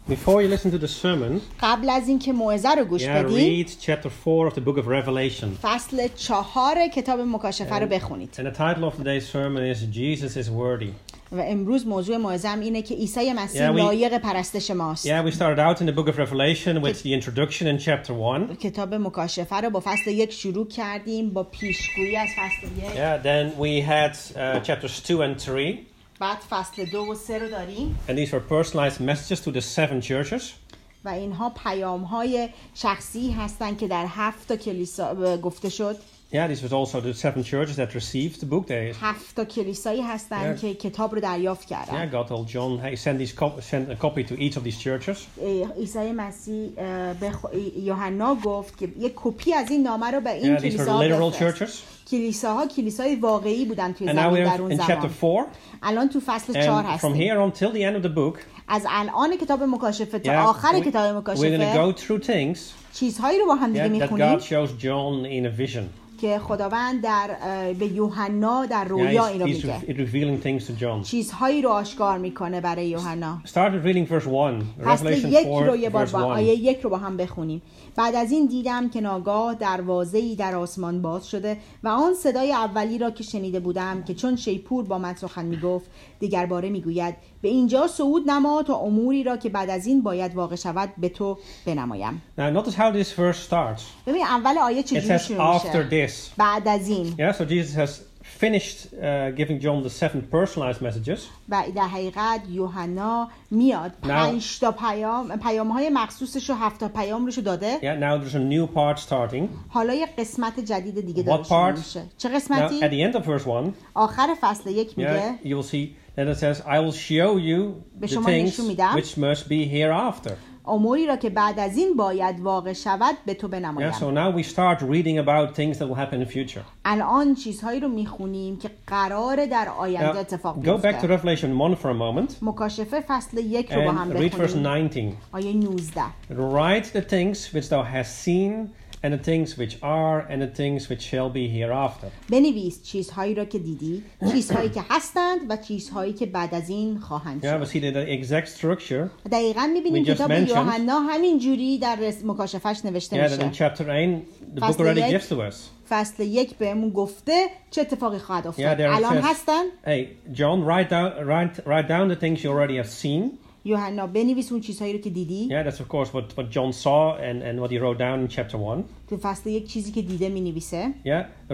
Before you listen to the sermon, قبل از اینکه موعظه رو گوش بدین read chapter 4 of the book of Revelation. فصل 4 کتاب مکاشفه رو بخونید. And the title of today's sermon is Jesus is worthy. و امروز موضوع موعظه‌ام اینه که عیسی مسیح لایق پرستش ماست. Yeah, we started out in the book of Revelation with the introduction in chapter 1. کتاب مکاشفه رو با فصل 1 شروع کردیم با پیشگویی از فصل 1. Yeah, then we had chapters 2 and 3. بعد فصل 2 و 3 رو داریم. And these were personalized messages to the 7 churches. و اینها پیام‌های شخصی هستند که در 7 کلیسا گفته شد. Yeah, these was also the 7 churches that received the book. They 7 کلیسایی هستند که کتاب رو دریافت کردند. Yeah, God told John, hey, send a copy to each of these churches. عیسی مسیح به یوحنا گفت که یک کپی از این نامه رو به این کلیساها بفرست. کلیساها کلیسای واقعی بودن توی زمین در اون زمان. الان تو فصل 4 هستیم. From here until the end of the book, از الان کتاب مکاشفه تا آخر کتاب مکاشفه we're going to go through things چیزهایی رو با هم دیگه می‌خونیم that God shows John in a vision. که خداوند به یوحنا در رویا اینو میگه. Revealing things to John. چیزهایی رو آشکار میکنه برای یوحنا. Started reading verse 1. Revelation 4 verse 1. آیه 1 رو با هم بخونیم. بعد از این دیدم که ناگاه دروازه‌ای در آسمان باز شده و آن صدای اولی را که شنیده بودم که چون شیپور با من سخن میگفت دیگر باره میگوید به اینجا صعود نما تا اموری را که بعد از این باید واقع شود به تو بنمایم. Now notice how this verse starts. ببین اول آیه چجوری شروع میشه؟ بعد از این. Yeah, so Jesus has finished giving John the 7 personalized messages. و در حقیقت یوحنا میاد 5 تا پیام‌های مخصوصش رو 7 تا پیام روشو داده. Yeah, now there's a new part starting. حالا یه قسمت جدید دیگه داره شروع میشه. چه قسمتی؟ Now, at the end of verse 1. آخر فصل 1 میگه. Yeah, you will see that it says I will show you the things which must be hereafter. اموری را که بعد از این باید واقع شود به تو بنمایم. Yeah, so now we start reading about things that will happen in the future. الان چیزهایی رو میخونیم که قراره در آینده اتفاق بیفته. Go back to Revelation 1 for a moment. مکاشفه فصل 1 رو با هم بخونیم. Read verse 19. آیه 19. Write the things which thou hast seen and the things which are and the things which shall be hereafter. بنویس چیزهایی را که دیدی، چیزهایی که هستند و چیزهایی که بعد از این خواهند شد. Yeah, we see the exact structure. دقیقاً می‌بینیم کتاب یوحنا همین جوری در مکاشفهش نوشته میشه. Yeah, in chapter 8 the book already gives to us. فصل 1 بهمون گفته چه اتفاقی خواهد افتاد. الان هستن. Hey, John, write down the things you already have seen. یوحنا بنویس اون چیزهایی رو که دیدی. Yeah, that's of course what John saw and what he wrote down in chapter 1. تو فصل 1 چیزی که دیده می‌نویسه. Yeah,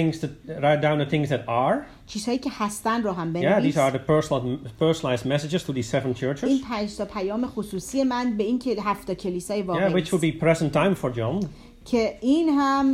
write down the things that are. چیزهایی که هستن رو هم بنویس. Yeah, these are the personalized messages to these 7 churches. این 5 تا پیام خصوصی من به این که 7 کلیسای واقعی. Yeah, which would be present time for John. که این هم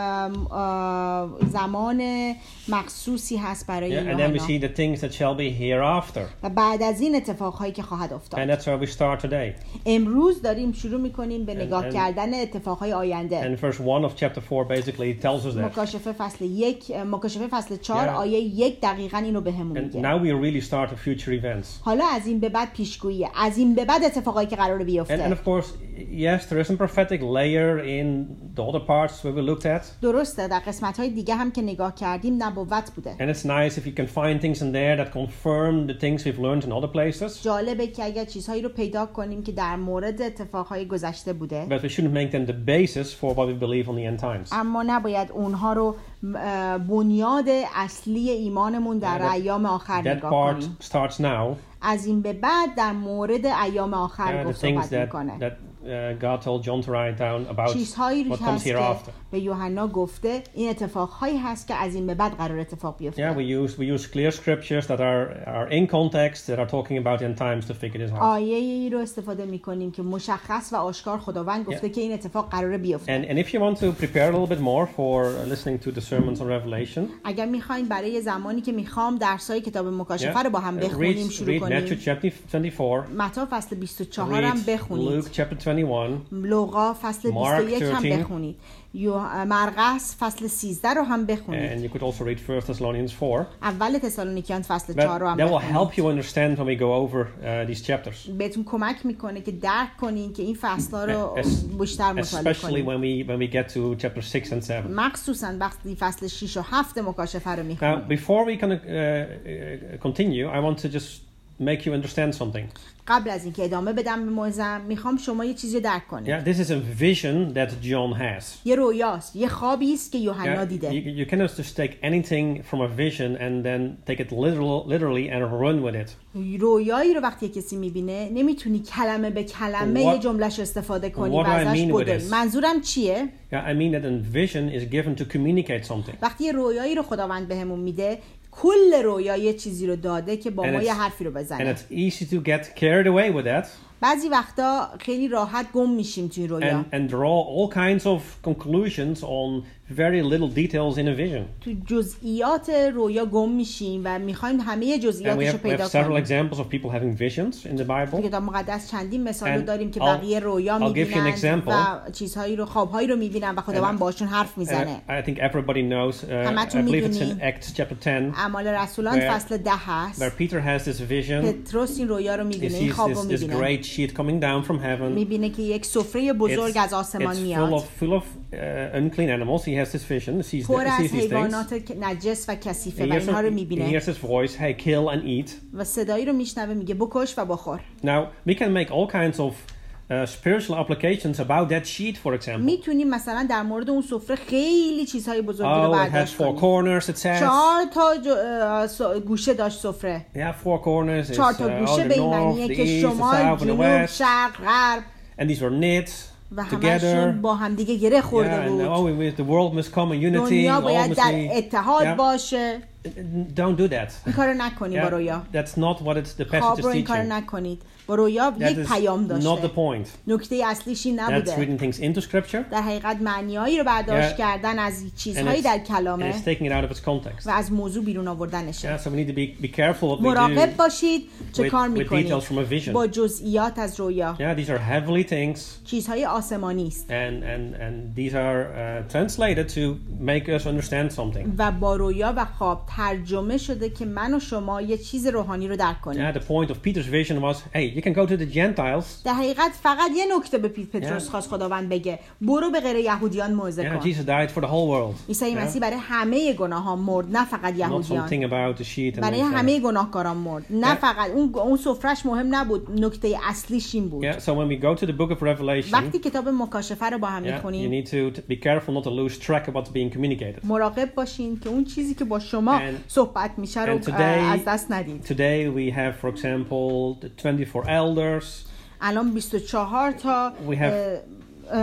زمان مخصوصی هست برای یوحنا. And then we see the things that shall be hereafter. و بعد از این اتفاقهایی که خواهد افتاد. And that's where we start today. امروز داریم شروع می‌کنیم به نگاه کردن اتفاقهای آینده. And verse 1 of chapter 4 basically tells us that. مکاشفه فصل 4 آیه 1 دقیقاً اینو بهمون میگه. And now we really start the future events. حالا از این به بعد پیشگویی، از این به بعد اتفاقایی که قراره بیفته. And of course, yes, there is some prophetic layer in the other parts where we looked at. درسته، در قسمت‌های دیگه هم که نگاه کردیم نبوت بوده. And it's nice if you can find things in there that confirm the things we've learned in other places. جالبه که اگر چیزهایی رو پیدا کنیم که در مورد اتفاقهای گذشته بوده. But we shouldn't make them the basis for what we believe on the end times. اما نباید اونها رو بنیاد اصلی ایمانمون در ایام آخر نگاه کنیم. That part starts now. از این به بعد در مورد ایام آخر صحبت میکنه. God told John to write down about what comes hereafter. به یوحنا گفته این اتفاقهایی هست که از این به بعد قرار اتفاق بیفته. Yeah, we use clear scriptures that are in context that are talking about end times to figure this out. آیه‌ای رو استفاده می‌کنیم که مشخص و آشکار خداوند گفته که این اتفاق قراره بیفته. And if you want to prepare a little bit more for listening to the sermons on Revelation. اگر می‌خواید برای زمانی که می‌خوام درس‌های کتاب مکاشفه رو با هم بخونیم شروع کنیم. Read Matthew chapter 24. متی فصل 24 هم بخونید. Luke chapter 21. لوقا فصل 21 هم بخونید. مرقس فصل 13 رو هم بخونید. And you could also read 1 Thessalonians 4. اول تسالونیکیان فصل 4 رو هم بخونید. That will بخونید. help you understand when we go over these chapters. بهتون کمک میکنه که درک کنین که این فصل‌ها رو بیشتر مطالعه کنید. Especially when we get to chapter 6 and 7. مخصوصاً وقتی فصل 6 و 7 مکاشفه رو میخونید. Now, before we can continue, I want to just make you understand something. قبل از اینکه ادامه بدم به موعظه‌ام میخوام شما یه چیزی درک کنید. Yeah, this is a vision that John has. یه رویاست، یه خوابی است که یوحنا Yeah, دیده. you cannot just take anything from a vision and then take it literally and run with it. رویایی رو وقتی کسی میبینه نمیتونی کلمه به کلمه یه جملهش استفاده کنی و what do I ازش mean with بدوی. this? منظورم چیه؟ Yeah, I mean that a vision is given to communicate something. وقتی یه رویایی رو خداوند بهمون میده، کل رویا یه چیزی رو داده که با ما یه حرفی رو And بزنه. it's easy to get carried away with that بعضی وقتا خیلی راحت گم میشیم توی رویا. and draw all kinds of conclusions on very little details in a vision. تو جزئیات رویا گم میشیم و میخوایم همه And we جزئیاتش رو have پیدا several کنیم. examples of people having visions in the Bible. کتاب مقدس چندین مثال رو And داریم که I'll- بقیه رویا I'll give you an میبینن example. و چیزهایی رو خوابهایی رو میبینن و خداوند باشون حرف میزنه. I think everybody knows, I همتون believe it's in می‌دونین. Acts chapter 10, اعمال رسولان where- فصل 10 هست. where Peter has this vision. پتروس این رویا رو He میبینه، این sees خواب رو this میبینه. great sheet coming down from heaven. میبینه که یک سفره بزرگ از آسمان It's میاد. full of unclean animals. He has this vision. He پر از sees these things. حیوانات نجس و کثیفه He و hears, اینها رو he میبینه hears his voice, hey, kill and eat. و صدایی رو میشنوه میگه بکش و بخور. Now, we can make all kinds of spiritual applications about that sheet, for example. میتونیم مثلا در مورد اون سفره خیلی چیزهای بزرگی رو Oh, it has برداشت 4 کنیم. corners, it says. 4 تا گوشه داشت سفره. Yeah, 4 corners. It's 4 تا گوشه the به این north, معنیه the که east, the شمال، south, and the جنوب، west. شرق، غرب And these were knit و together. همشون با همدیگه گره Yeah, خورده and بود. the world must come in unity. دنیا all باید must در be- اتحاد Yeah. باشه. Don't do that. این کارو نکنید با رویا. That's not what the passage خواب is رو این کارو teaching. نکنید. با رویا That یک is پیام not the داشته. point. نکته اصلیش این That's نبوده. reading things into scripture در حقیقت معنیایی رو برداشت Yeah. کردن از and چیزهایی در and کلامه it's taking it out of its context. و از موضوع بیرون آوردنشه. Yeah, so we need to be careful what we مراقب do باشید چه کار with میکنید details from a vision. با جزئیات از رویا. Yeah, these are heavenly things, چیزهای آسمانی است and these are translated to make us understand something. و با رویا و خواب ترجمه شده که من و شما یه چیز روحانی رو درک کنیم. Yeah, the point of Peter's vision was, hey, you can go to the Gentiles. در حقیقت فقط یه نکته به پتروس Yeah. خواست خداوند بگه، برو به غیر یهودیان موعظه Yeah, کن. Jesus died for the whole world. عیسی Yeah. مسیح برای همه گناهان مرد، نه فقط Not یهودیان. something about the sheet and برای things like همه that. گناهکاران مرد، نه Yeah. فقط اون سفرش مهم نبود، نکته اصلیش این بود. Yeah, so when we go to the book of Revelation, وقتی کتاب مکاشفه رو با هم yeah, you میخونیم need to be careful not to lose track of what's being communicated. مراقب باشین که اون چیزی که با شما And- صحبت میشه رو and today- از دست ندید. Today we have, for example, the 24 elders. الان 24 تا We have-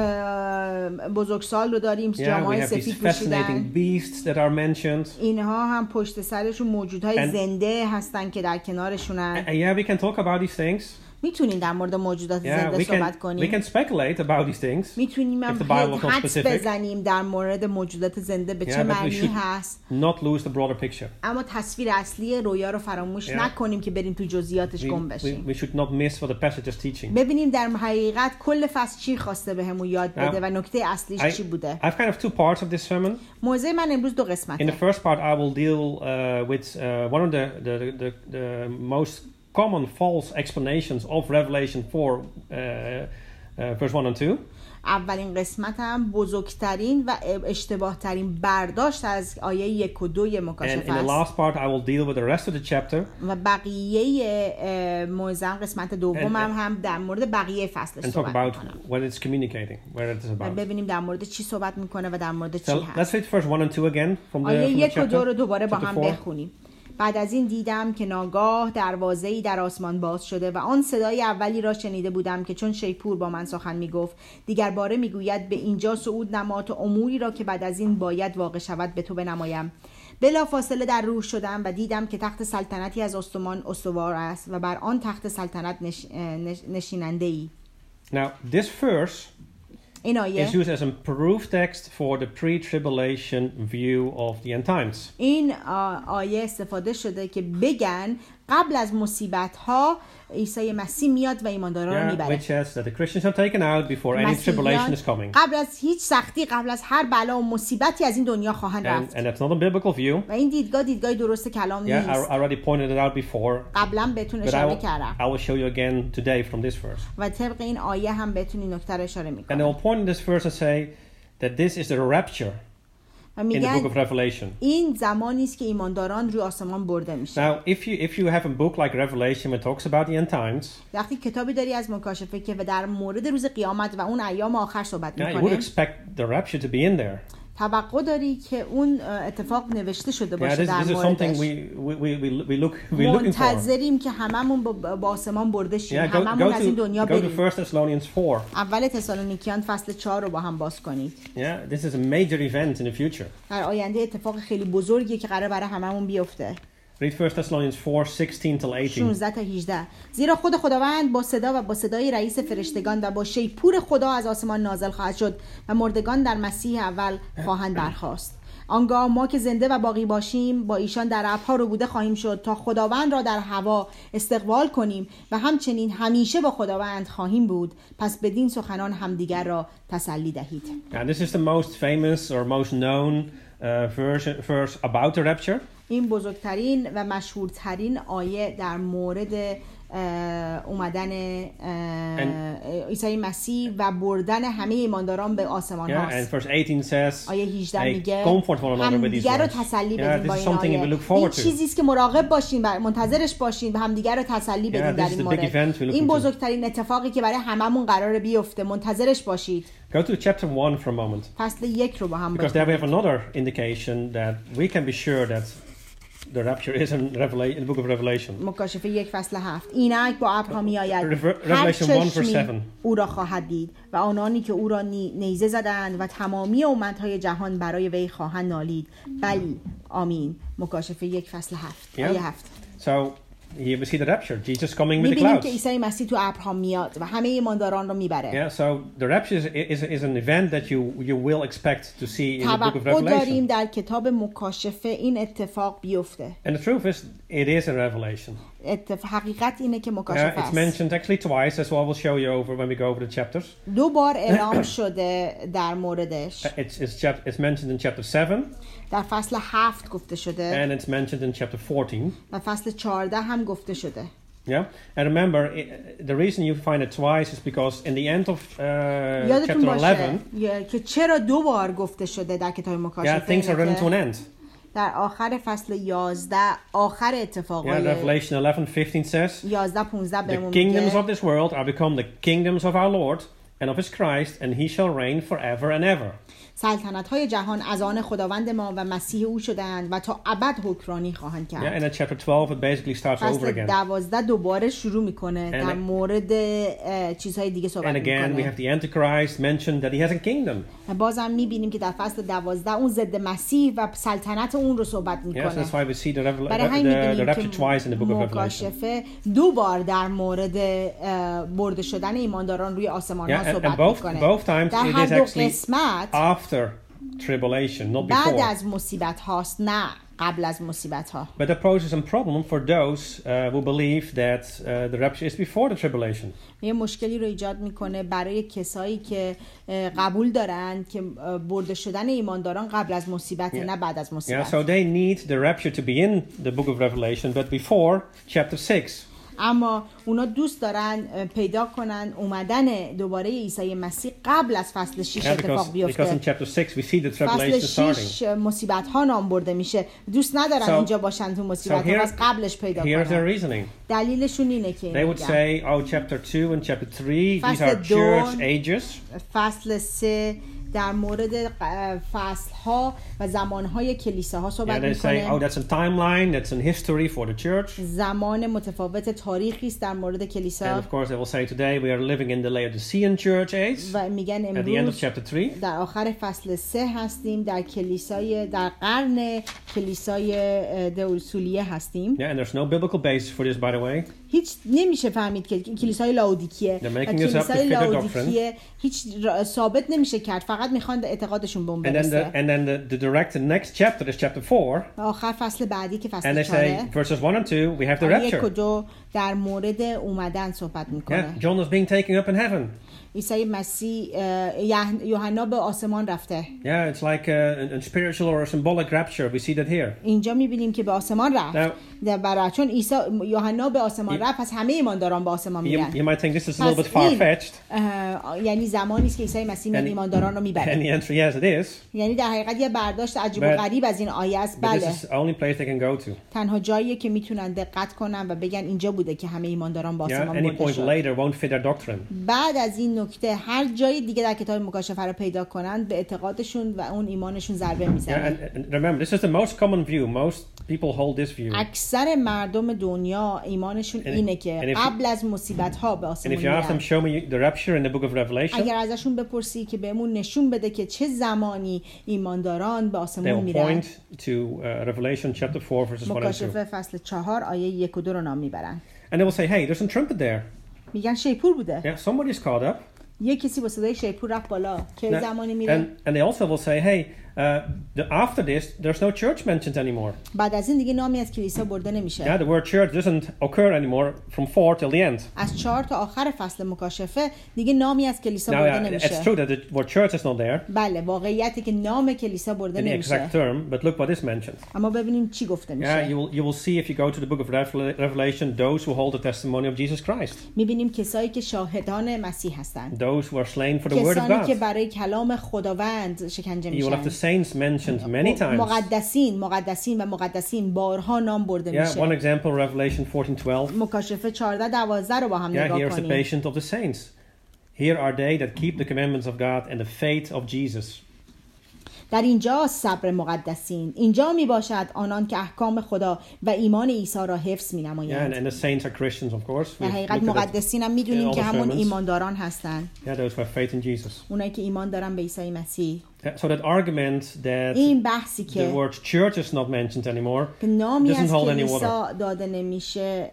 بزرگسال رو داریم، Yeah, we جامعه have these سفید پوشیدن. fascinating beasts that are mentioned. اینها هم پشت سرشون موجودهای And- زنده هستن که در کنارشونن. And yeah, we can talk about these things. میتونین در مورد موجودات Yeah, زنده صحبت we کنیم. can speculate about these things. میتونیم if the Bible is not حدس specific. بزنیم در مورد موجودات زنده به Yeah, چه but we معنی should هست، not lose the broader picture. اما تصویر اصلی رویا رو فراموش Yeah. نکنیم که بریم تو جزئیاتش گم بشیم. We should not miss what the passage is teaching. ببینیم در حقیقت کل فصل چی خواسته بهمون یاد بده و نکته اصلیش چی بوده. I have kind of two parts of this sermon. موضوع من امروز دو In the قسمته. first part, I will deal with one of the most common false explanations of Revelation 4, verse 1 and 2. اولین قسمتم بزرگترین و اشتباه ترین برداشت از آیه 1 و 2 And in مکاشفه the است last part, I will deal with the rest of the chapter. و بقیه موضوعم قسمت دومم هم در مورد بقیه فصلش And talk صحبت about میکنم what it's communicating, what it is و about. ببینیم در مورد چی صحبت میکنه و در مورد چی So let's هست. read verse 1 and 2 again from آیه the 1 و 2 رو chapter. دوباره با chapter هم 4. بخونیم. بعد از این دیدم که ناگاه دروازه‌ای در آسمان باز شده و آن صدای اولی را شنیده بودم که چون شیپور با من سخن میگفت، دیگر باره میگوید به اینجا صعود نما تا اموری را که بعد از این باید واقع شود به تو بنمایم. بلا فاصله در روح شدم و دیدم که تخت سلطنتی از آسمان استوار است و بر آن تخت سلطنت نشیننده ای. Now, this verse این آیه is used as a proof text for the pre-tribulation view of the end times. این آیه استفاده شده که بگن قبل از مصیبت ها عیسی مسیح میاد و ایمانداران رو Yeah, میبره. which says that the Christians are taken out before any tribulation is coming. قبل از هیچ سختی، قبل از هر بلا و مصیبتی از این دنیا خواهند رفت. And that's not a biblical view. و این دیدگاه درست کلام Yeah, I نیست. already pointed it out before, قبلا بهتون but اشاره کردم I will show you again today from this verse. و طبق این آیه هم بهتون این نکته رو اشاره And I میکنم. will point in this verse and say that this is the rapture. و in the book of Revelation. این زمانی است که ایمانداران روی آسمان برده میشن. Now, if you have a book like Revelation that talks about the end times, وقتی کتابی داری از مکاشفه که در مورد روز قیامت و اون ایام آخر صحبت you would میکنه، expect the rapture to be in there. توقع داری که اون اتفاق نوشته شده باشه در This is something موردش. we're looking for. منتظریم که هممون با آسمان برده شیم. هممون از این دنیا go to بریم. 1 Thessalonians 4. اول تسالونیکیان فصل 4 رو با هم باز کنید. Yeah, this is a major event in the future. در آینده اتفاق خیلی بزرگیه که قراره برای هممون بیفته. Read 1 Thessalonians 4, 16 till 18. 16 تا 18. زیرا خود خداوند با صدا و با صدای رئیس فرشتگان و با شیپور خدا از آسمان نازل خواهد شد و مردگان در مسیح اول خواهند برخاست. آنگاه ما که زنده و باقی باشیم با ایشان در ابرها ربوده خواهیم شد تا خداوند را در هوا استقبال کنیم و همچنین همیشه با خداوند خواهیم بود. پس بدین سخنان همدیگر را تسلی دهید. And this is the most famous or most known verse about the rapture. این بزرگترین و مشهورترین آیه در مورد اومدن عیسی مسیح و بردن همه ایمانداران به آسمان هاست. And verse 18 says, آیه 18 میگه همدیگر رو تسلی بدین با این آیه. این چیزی است که مراقب باشین و منتظرش باشین و همدیگر رو تسلی بدین در این مورد. این بزرگترین اتفاقی که برای هممون قراره بیفته. منتظرش باشید. Go to chapter 1 for a moment. فصل 1 رو با هم Because there we have another indication that we can be sure that the rapture is in the book of Revelation. مکاشفه 1 فصل 7. اینک با ابرها میآید. Revelation 1 verse 7. او را خواهد دید و آنانی که او را نیزه زدند و تمامی امتهای جهان برای وی خواهند نالید. بلی آمین. مکاشفه 1 فصل 7. آیه 7. So here we see the rapture, Jesus coming with the می‌بینیم clouds. که عیسی مسیح تو ابرها میاد و همه ایمانداران رو میبره. Yeah, so the rapture is an event that you will expect to see in the book of توقع داریم Revelation. در کتاب مکاشفه این اتفاق بیفته. And the truth is, it is in Revelation. حقیقت اینه که مکاشفه It's است. mentioned actually twice, as well. We'll show you over when we go over the chapters. 2 بار اعلام شده در موردش. It's mentioned in chapter 7. در فصل 7 گفته شده. And it's mentioned in chapter 14. و فصل 14 هم گفته شده. Yeah, and remember, the reason you find it twice is because in the end of یادتون chapter باشه 11, که چرا 2 بار گفته شده در کتاب مکاشفه. things are running to an end. در آخر فصل 11 آخر اتفاقای Revelation 11:15 says, 11-15 the kingdoms of this world are become the kingdoms of our Lord and of his Christ, and he shall reign forever and ever. سلطنت‌های جهان از آن خداوند ما و مسیح او شدند و تا ابد حکمرانی خواهند کرد. Yeah, and in chapter 12 it basically starts over again. 12 دوباره شروع میکنه در مورد چیزهای دیگه صحبت میکنه. And again we have the Antichrist mentioned that he has a kingdom. و بازم میبینیم که در فصل 12 اون ضد مسیح و سلطنت اون رو صحبت میکنه. Yes, that's why we see the rapture twice in the book of Revelation. مکاشفه 2 بار در مورد برده شدن ایمانداران روی آسمان ها صحبت میکنه. Both times در it هر is دو actually قسمت after tribulation, not before. بعد از مصیبت هاست، نه قبل از مصیبت ها. But that poses a problem for those who believe that the rapture is before the tribulation. یه مشکلی رو ایجاد میکنه برای کسایی که قبول دارن که برده شدن ایمانداران قبل از مصیبت نه بعد از مصیبت. Yeah, so they need the rapture to be in the book of Revelation, but before chapter 6. اما اونا دوست دارن پیدا کنن اومدن دوباره عیسی مسیح قبل از فصل 6 اتفاق بیفته. Because in chapter 6 we see the tribulation starting. فصل 6 مصیبت ها نام برده میشه. دوست ندارن اینجا باشن تو مصیبت ها، پس قبلش پیدا کنن. Here's their reasoning. دلیلشون اینه که they would say, oh, chapter 2 and chapter 3 these are church ages. فصل 3 در مورد فصل‌ها و زمان‌های کلیساها صحبت می‌کنه. Oh, that's a timeline, that's in history for the church. زمان متفاوت تاریخی است در مورد کلیسا. And of course they will say today we are living in the Laodicean church age. و میگن at the end of chapter 3. در آخر فصل 3 هستیم، در قرن کلیسای دئوسولیه هستیم. Yeah, and there's no biblical basis for this, by the way. هیچ نمیشه فهمید که کلیسای لاودیکیه. کلیسای لاودیکیه هیچ ثابت نمیشه کرد، فقط میخوان اعتقادشون به اون برسه. And then the direct next chapter is chapter 4. آخر فصل بعدی که فصل 4. And they say verses 1 and 2 we have the rapture. 1 و 2 در مورد اومدن صحبت میکنه. Yeah, John was being taken up in heaven. عیسی مسیح یوحنا به آسمان رفته. Yeah, it's like a spiritual or a symbolic rapture. We see that here. اینجا میبینیم که به آسمان رفت. Now, برای چون عیسی یوحنا به آسمان رفت، پس همه ایمانداران به آسمان میرن. You might think this is a little bit far-fetched. یعنی زمانی است که عیسی مسیح میاد ایمانداران رو میبره. And the answer, yes, it is. یعنی در حقیقت یه برداشت عجیب و غریب از این آیه است. But this بله. is the only place they can go to. تنها جاییه که میتونن دقت کنن و بگن اینجا بوده که همه ایمانداران به آسمان Any برده point شد. later won't fit their doctrine. بعد از این نکته هر جای دیگه در کتاب مکاشفه رو پیدا کنن به اعتقادشون و اون ایمانشون ضربه میزنه. And remember, this is the most common view. Most people hold this view. اکثر مردم دنیا ایمانشون اینه که قبل از مصیبت ها به And آسمان if you ask them, میرن. show me the rapture in the book of Revelation, اگر ازشون بپرسی که بهمون نشون بده که چه زمانی ایمانداران به آسمان they'll میرن، point to Revelation chapter 4, verses 1 and 2. مکاشفه فصل 4 آیه 1 و 2 رو نام میبرن. And they will say, hey, there's a trumpet there. میگن شیپور بوده. Yeah, somebody's caught up. یه کسی با صدای شیپور رفت بالا. چه زمانی میره؟ And they also will say, hey, after this, there's no church mentioned anymore. بعد از این دیگه نامی از کلیسا برده نمیشه. Yeah, the word church doesn't occur anymore from 4 till the end. از 4 تا آخر فصل مکاشفه دیگه نامی از کلیسا برده Now, نمیشه. it's true that the word church is not there بله، واقعیتی که نام کلیسا برده in the نمیشه. exact term, but look what is mentioned. اما ببینیم چی گفته Yeah, میشه. you will see if you go to the book of Revelation, those who hold the testimony of Jesus Christ. میبینیم کسایی که شاهدان مسیح هستند. Those who are slain for the word of کسانی که God. برای کلام خداوند شکنجه You will have the میشن. saints mentioned many times. مقدسین بارها نام برده Yeah, میشه. one example, Revelation 14:12. مکاشفه 14:12 رو با هم Yeah, نگاه here's the کنیم. patience of the saints. Here are they that keep the commandments of God and the faith of Jesus. در اینجا صبر مقدسین، اینجا می باشد آنان که احکام خدا و ایمان عیسی را حفظ می Yeah, نمایند. and the saints are Christians, of course. در We've حقیقت looked at it. مقدسین هم میدونیم in all که the همون sermons. ایمانداران هستند. Yeah, those who have faith in Jesus. اونایی که ایمان دارن به عیسی مسیح. So that argument that این بحثی the که word church is not mentioned anymore نامی doesn't از hold any کلیسا داده نمیشه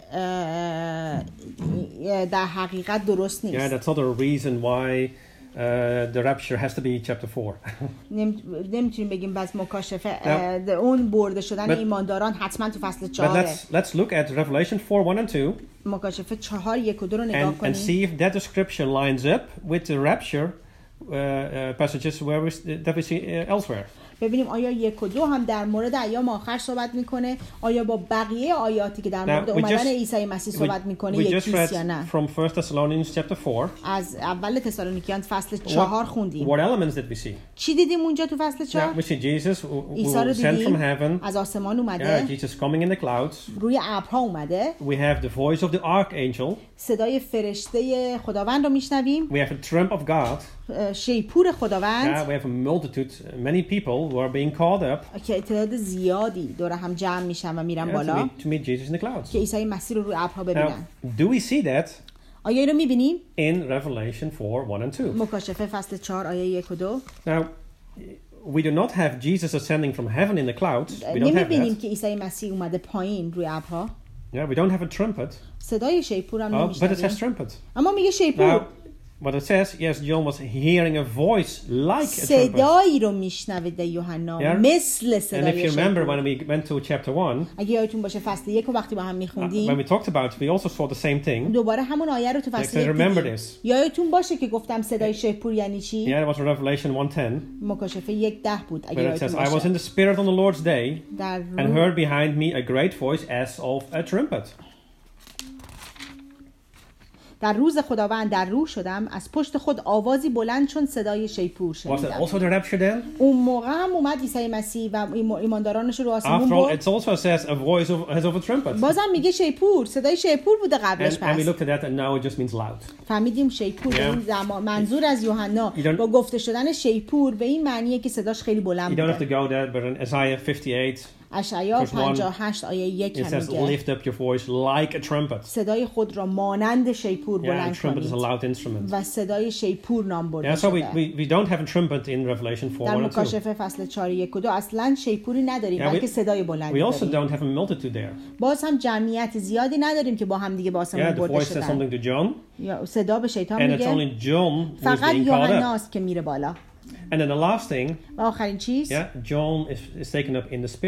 در حقیقت درست Yeah, نیست. that's not a reason why the rapture has to be chapter 4. نمیتونیم بگیم بس مکاشفه اون برده شدن ایمانداران حتما تو فصل But 4. let's look at Revelation 4:1 and 2 مکاشفه 4:1 و 2 رو نگاه and کنیم. see if that description lines up with the rapture passages that we see elsewhere. ببینیم آیا 1 و 2 هم در مورد ایام آخر صحبت میکنه، آیا با بقیه آیاتی که در مورد اومدن عیسی مسیح صحبت میکنه یکیست یا نه. From 1 Thessalonians chapter 4. از اول تسالونیکیان فصل 4 خوندیم. What elements did we see? چی دیدیم اونجا تو فصل 4؟ We see Jesus who عیسی رو sent from دیدیم، heaven. از آسمان اومده، Jesus coming in the clouds. روی ابرها اومده. We have the voice of the archangel. صدای فرشته خداوند رو میشنویم. We have a trump of God. شیپور خداوند. We have a multitude, many people who are being called up. که تعداد زیادی دور هم جمع میشن و میرن بالا. To meet Jesus in the clouds. که عیسی مسیح رو روی ابرها ببینن. Do we see that? آیا این رو میبینیم؟ In Revelation 4:1 and 2. مکاشفه فصل 4 آیه 1 و 2. Now, we do not have Jesus ascending from heaven in the clouds. We don't have نمیبینیم that. که عیسی مسیح اومده پایین روی ابرها. Yeah, we don't have a trumpet. صدای شیپور هم But it says نمیشنویم. trumpet. اما میگه شیپور. Now, what it says, yes, John was hearing a voice like a trumpet. صدایی رو میشنوید یوحنا مثل And if صدای you remember شیپور. when we went to chapter 1, اگه یادتون باشه فصل 1 رو وقتی با هم when میخوندیم we talked about it, we also saw the same thing. دوباره همون آیه رو تو فصل 1 remember دیدیم. this. یادتون باشه که گفتم صدای شیپور یعنی چی؟ Yeah, it was in Revelation 1:10. مکاشفه 1:10 بود اگه Where it یادتون says, I was in باشه. the Spirit on the Lord's day در and heard behind me a great voice as of a trumpet. در روز خداوند در روح شدم، از پشت خود آوازی بلند چون صدای شیپور Was it شنیدم. also the rapture then? اون موقع هم اومد عیسی مسیح و ایماندارانش رو آسمون After all, برد. it also says a voice as of a trumpet. بازم میگه شیپور، صدای شیپور بوده قبلش. And we پس looked at that and now it just means loud. فهمیدیم شیپور به این منظور از یوحنا با گفته شدن شیپور به این معنیه که صداش خیلی بلند You don't have to بوده. go there, but in Isaiah 58, اشعیا verse 58 آیه 1 it says, میگه lift up your voice like a trumpet. صدای خود را مانند شیپور Yeah, a بلند trumpet is a کنید loud instrument. و صدای شیپور نام برده Yeah, so شده. we don't have a trumpet in Revelation 4:1 در and 2. مکاشفه فصل 4 1 و 2 اصلا شیپوری نداریم Yeah, بلکه صدای بلندی We also داریم. don't have a multitude there. باز هم جمعیت زیادی نداریم که با هم دیگه با آسمون Yeah, the برده voice says شدن. something to John, یا صدا به شیطان and it's میگه only John who is فقط being caught up. یوحناست که میره بالا. And then the last thing, و آخرین چیز yeah, John is taken up in the Spirit.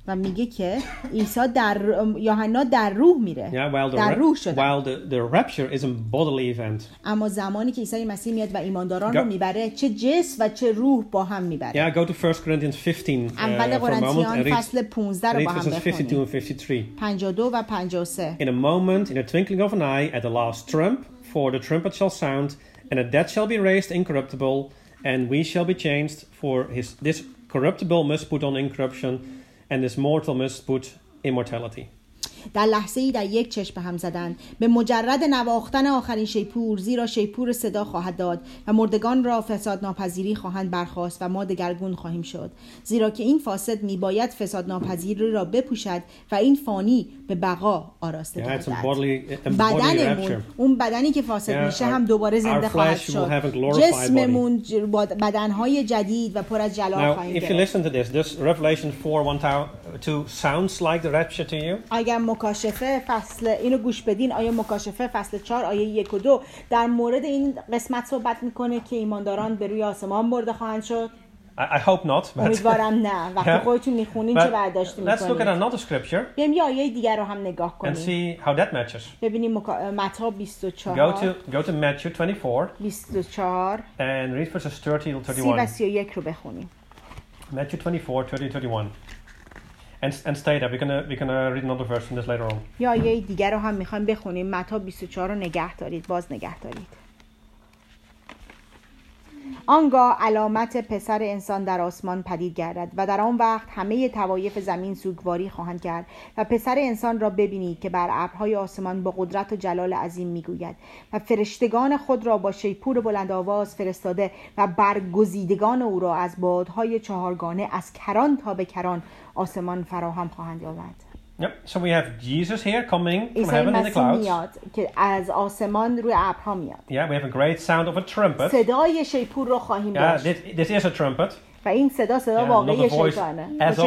و میگه که عیسی در یوحنا در روح میره. در روح شده. While the rapture is a bodily event. اما زمانی که عیسی مسیح میاد و ایمانداران رو میبره، چه جسم و چه روح با هم میبره. Go to 1 Corinthians 15 اول قرنتیان فصل 15 رو با هم بخونیم. 52 و 53. In a moment, in a twinkling of an eye, at the last trump, for the trumpet shall sound, and the dead shall be raised incorruptible, and we shall be changed, for this corruptible must put on incorruption, and this mortal must put immortality. در لحظه‌ای در یک چشم به هم زدن، به مجرد نواختن آخرین شیپور، زیرا شیپور صدا خواهد داد و مردگان را فساد ناپذیری خواهند برخاست و ما دگرگون خواهیم شد، زیرا که این فاسد میباید فساد ناپذیری را بپوشد و این فانی به بقا آراسته گردد. بدنمون، اون بدنی که فاسد میشه هم دوباره زنده خواهد شد. جسممون بدنهای جدید و پر از جلال خواهیم گرفت. If you listen to this, does Revelation 4:1-2 sounds like the rapture to you? اگر مکاشفه فصل اینو گوش بدین، آیا مکاشفه فصل 4 آیه 1 و 2 در مورد این قسمت صحبت میکنه که ایمانداران به روی آسمان برده خواهند شد؟ I hope not. امیدوارم نه. وقتی خودتون میخونین چه برداشتی میکنید؟ Let's look at another scripture. بیایم یه آیه دیگر رو هم نگاه کنیم. And see how that matches. ببینیم متی 24. Go to Matthew 24. 24. And read verses 30 to 31. 30 و 31 رو بخونیم. Matthew 24, 30-31. And stay there. We're gonna read another verse from this later on. یا آیه دیگر رو هم میخوایم بخونیم. متی 24 رو نگه دارید. باز نگه دارید. آنگاه علامت پسر انسان در آسمان پدید گردد و در آن وقت همه طوایف زمین سوگواری خواهند کرد و پسر انسان را ببینید که بر ابرهای آسمان با قدرت و جلال عظیم میگوید و فرشتگان خود را با شیپور بلند آواز فرستاده و برگزیدگان او را از بادهای چهارگانه از کران تا به کران آسمان فراهم خواهند آورد. Yep. So we have Jesus here coming from heaven in the clouds. که از آسمان روی ابرها میاد. Yeah, we have a great sound of a trumpet. صدای شیپور رو خواهیم داشت. This is a trumpet. و این صدا واقعی شیطانه.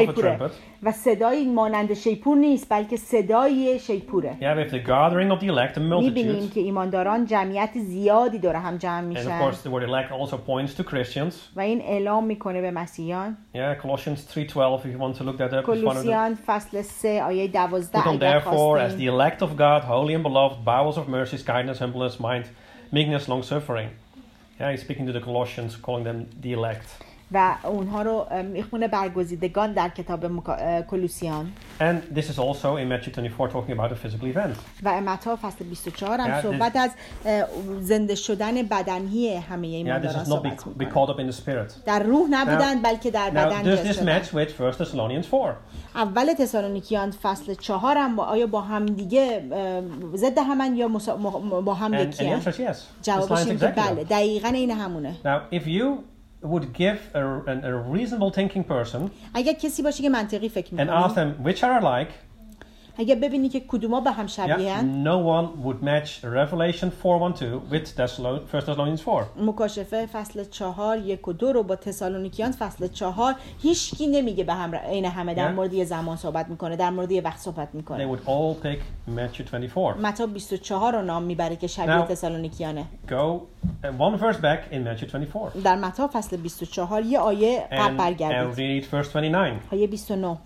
و صدای مانند شیپور نیست، بلکه صدای شیپوره. Yeah, we have the gathering of the elect, the multitude. می‌بینیم که ایمانداران جمعیت زیادی دور هم جمع میشن. And of course the word elect also points to Christians. و این اعلام میکنه به مسیحیان. Yeah, Colossians 3:12 if you want to look that up. کولوسیان فصل 3 آیه 12 Put on therefore as the elect of God, holy and beloved, bowels of mercy, kindness, humbleness, mind, meekness, long suffering. Yeah, he's speaking to the Colossians, calling them the elect. و اونها رو میخونه برگزیدگان در کتاب کولوسیان. And this is also in Matthew 24 talking about a physical event. و متی فصل 24 هم صحبت از زنده شدن بدنی همه ایمانداران صحبت می‌کنه. Be caught up in the spirit. در روح نبودند بلکه در بدن جسد شدند. Does this match with 1 Thessalonians 4? اول تسالونیکیان فصل 4 هم آیا با هم دیگه ضد همن یا با هم یکی‌اند؟ جوابش اینه که بله، دقیقاً این همونه. Now if you would give a reasonable thinking person اگر کسی باشه که منطقی فکر می‌کنه and ask them which are alike, اگه ببینی که کدوما به هم شبیه‌اند، no one would match Revelation 4:1-2 with 1 Thessalonians 4. مکاشفه فصل 4 1 و 2 رو با تسالونیکیان فصل 4 هیچکی نمیگه به هم عین همه در مورد یه زمان صحبت میکنه، در مورد یه وقت صحبت میکنه. They would all pick Matthew 24. متی 24 رو نام میبره که شبیه تسالونیکیانه. Go one verse back in Matthew 24. در متی فصل 24 یه آیه قبل برگردید. And read verse 29. آیه 29.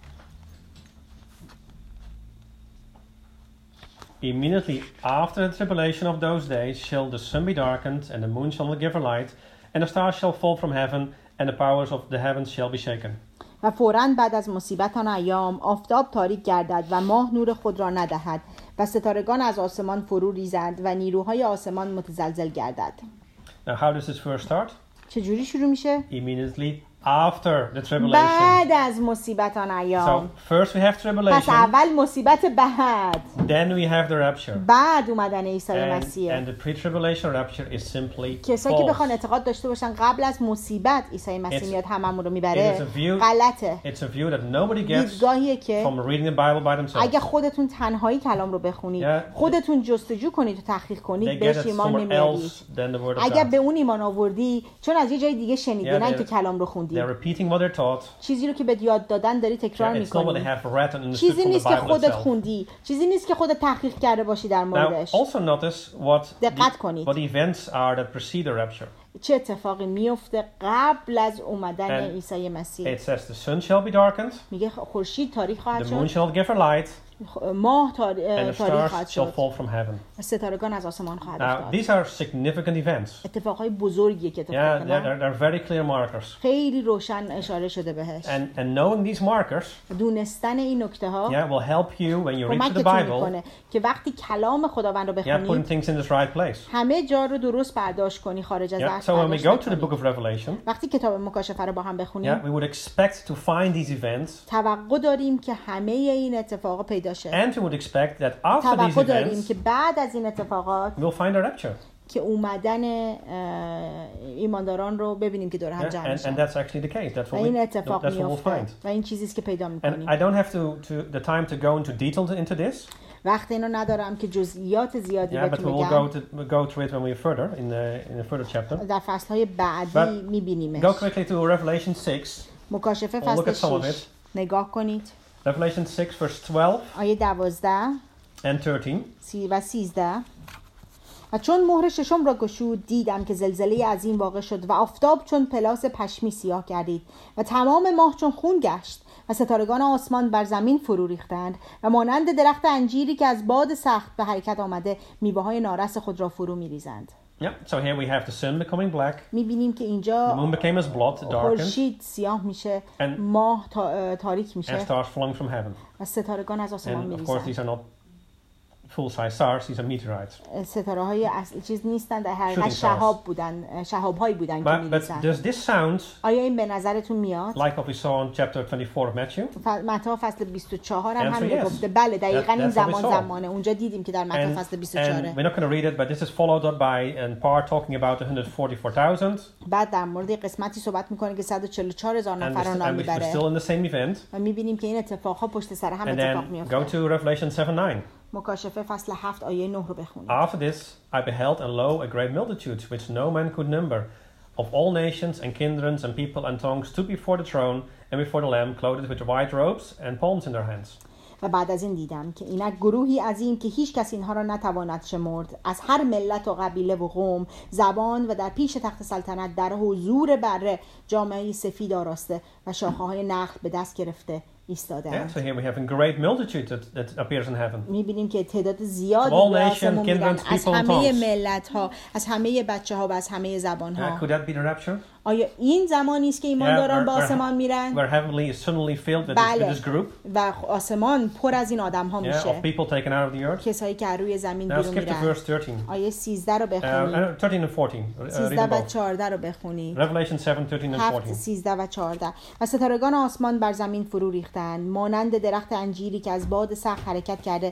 Immediately after the tribulation of those days shall the sun be darkened, and the moon shall not give her light, and the stars shall fall from heaven, and the powers of the heavens shall be shaken. و فوراً بعد از مصیبت آن ایام آفتاب تاریک گردد و ماه نور خود را ندهد و ستارگان از آسمان فرو ریزند و نیروهای آسمان متزلزل گردد. Now how does this verse start? چجوری شروع میشه؟ Immediately after the tribulation. بعد از مصیبت آن ایام. So first we have tribulation. پس اول مصیبت بعد. Then we have the rapture. بعد اومدن عیسی مسیح. And the pre-tribulation rapture is simply کسایی که بخوان اعتقاد داشته باشن قبل از مصیبت عیسی مسیح میاد هممون رو میبره، غلطه. It's a view that nobody gets دیدگاهیه که from reading the Bible by themselves. اگه خودتون تنهایی کلام رو بخونید، خودتون جستجو کنید و تحقیق کنید، بهش ایمان نمیارید. اگه به اون ایمان آوردی چون از یه جای دیگه شنیدی، نه که کلام رو خوندی. خوندی. They're repeating what they're taught. چیزی رو که بهت یاد دادن داری تکرار It's not what they میکنی. have read and understood چیزی from the نیست که Bible خودت itself. خوندی، چیزی نیست که خودت تحقیق کرده باشی در Now, موردش. also notice دقت کنید. what events are that precede the rapture. چه اتفاقی میفته قبل از اومدن And عیسی مسیح. It says the sun shall be darkened, میگه خورشید تاریک خواهد the moon شد، shall give her light, ماه and the تاریک خواهد stars shall شد، fall from heaven. ستارگان از آسمان خواهد Now, افتاد. these are significant events. اتفاقهای بزرگیه که Yeah, اتفاق نه؟ they're very clear markers. خیلی روشن اشاره شده بهش. And knowing these markers, دونستن این نکته ها yeah, will help you when you read through the کمکتون Bible, میکنه که وقتی کلام خداوند رو yeah, putting بخونید things in its right place. همه جا رو درست برداشت کنی، خارج از Yeah. عقل So when we برداشت go to the نکنی. book of Revelation, وقتی کتاب مکاشفه رو با هم yeah, بخونیم we would expect to find these events, توقع داریم که همه این اتفاقا پیدا شه. and we would expect that after these توقع داریم events, که بعد از این اتفاقات we'll find a rapture. که اومدن ایمانداران رو ببینیم که دور هم Yeah, جمع and میشن. that's actually the case. و این اتفاق That's what we'll میفته find. و این چیزیست که پیدا And میکنیم. I don't have the time to go into detail into this. وقت اینو ندارم که جزئیات زیادی Yeah, but بهتون we will بگم. go through it when we're further in a further chapter. در فصلهای بعدی But میبینیمش. Go quickly to Revelation 6. مکاشفه We'll look فصل at some of 6 it. نگاه کنید. Revelation 6 verse 12 آیه 12 and 13. و 13. و چون مهر ششم را گشود دیدم که زلزله عظیم واقع شد و آفتاب چون پلاس پشمی سیاه گردید و تمام ماه چون خون گشت و ستارگان آسمان بر زمین فرو ریختند و مانند درخت انجیری که از باد سخت به حرکت آمده میوه‌های نارس خود را فرو می‌ریزند. Yeah, so here we have the sun becoming black, می‌بینیم که the اینجا moon became as blood, darkened, خورشید سیاه میشه، And- ماه تاریک and میشه stars falling from heaven. و ستارگان از آسمان And of course می‌ریزند. these are not full-size stars, these are meteorites. ستاره های اصل چیز نیستن، در حقیقت Shooting stars. شهاب‌هایی بودن که But می‌ریزند. does this sound آیا این به نظرتون میاد؟ like what we saw in chapter 24 of Matthew? متی فصل 24 هم Answer همین رو yes. گفته. بله دقیقاً این That's what we زمان saw. زمانه. اونجا دیدیم که در متی فصل 24 and we're not going to read it, but this is followed up by in part talking about the 144,000, بعد در مورد قسمتی صحبت میکنه که 144,000 نفر رو نام and we're میبره still in the same event. و میبینیم که این اتفاقها پشت سر هم And اتفاق then go میفته. to Revelation 7:9. مکاشفه فصل 7 آیه 9 رو بخونید. After this, I beheld, and lo, a great multitude, which no man could number, of all nations and kindreds and people and tongues, stood before the throne and before the Lamb, clothed with white robes and palms in their hands. و بعد از این دیدم که اینک گروهی عظیم که هیچ کس اینها را نتواند شمرد، از هر ملت و قبیله و قوم، زبان و در پیش تخت سلطنت در حضور بره جامعه سفید آراسته و شاخه‌های نخل به دست گرفته ایستاده‌اند. Yeah, so here we have a great multitude that appears in heaven. می‌بینیم که تعداد زیادی From all به nations, آسمون میرن، kindreds, از people and همه tongues. ملت‌ها، از همه بچه‌ها و از همه Yeah, زبان‌ها. could that be the rapture? آیا این زمانی است که ایمانداران به آسمان میرن؟ Where heavenly is suddenly filled with بله. this group, و آسمان پر از این آدم‌ها yeah, of میشه. people taken out of the earth. کسایی که از روی زمین Now بیرون skip to میرن. verse 13. آیه 13 رو بخونید. 13 and 14. Read 13 them و both. 14 رو بخونید. Revelation 7, 13 and 7 14. 13 و 14. و ستارگان آسمان بر زمین فرو ریختند مانند درخت انجیری که از باد سخت حرکت کرده.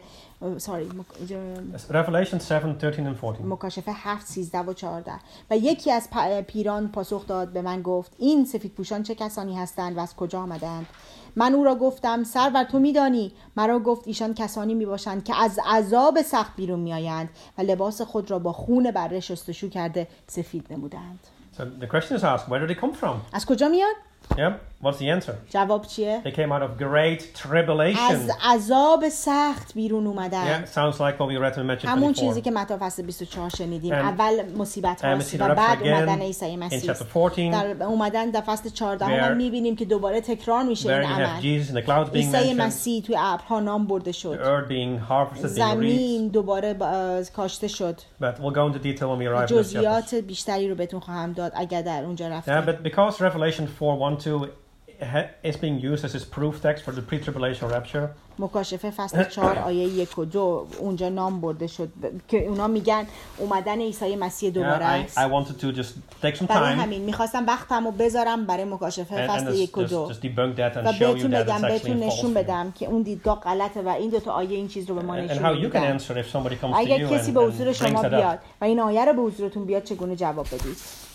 Revelation 7, 13 and 14. مکاشفه 7 13 و 14. و یکی از پیران پاسخ داد به من گفت این سفیدپوشان چه کسانی هستند و از کجا آمدند؟ من او را گفتم سرور تو میدانی. مرا گفت ایشان کسانی میباشند که از عذاب سخت بیرون میآیند و لباس خود را با خون بره شستشو کرده سفید نمودند. So the question is asked, where did they come from? از کجا میاد؟ Yeah, what's the answer? جواب چیه؟ They came out of great tribulation. از عذاب سخت بیرون اومدن. Yeah, sounds like what we read in Matthew همون 24. چیزی که متی فصل 24 شنیدیم. And- اول مصیبت we هاست see the و بعد rapture اومدن again عیسی in مسیح. chapter 14, در اومدن در فصل 14 where- هم میبینیم که دوباره تکرار میشه where این you have عمل. Jesus in the clouds being عیسی mentioned, مسیح توی ابرها نام برده the شد. earth being harvested, being reaped. زمین دوباره کاشته شد. But we'll go into detail when we arrive in those chapters. جزئیات بیشتری رو بهتون خواهم داد اگر در اونجا Yeah, رفتیم. but because Revelation 4:1-2 is being used as his proof text for the pre-tribulation rapture, مکاشفه فصل 4 آیه 1 و 2 اونجا نام برده شد که اونا میگن اومدن عیسی مسیح دوباره yeah, است. I wanted to just take some برای time همین میخواستم وقتمو بذارم برای مکاشفه and فصل 1 و 2 just debunk that and و show you بهتون that بگم، it's بهتون actually false. نشون بدم که اون دیدگاه غلطه و این دوتا آیه این چیز رو به ما And نشون how you can میدن. answer if somebody comes to اگر you کسی and به حضور brings شما that بیاد up. و این آیه رو به حضورتون بیاد چگونه جواب بدید؟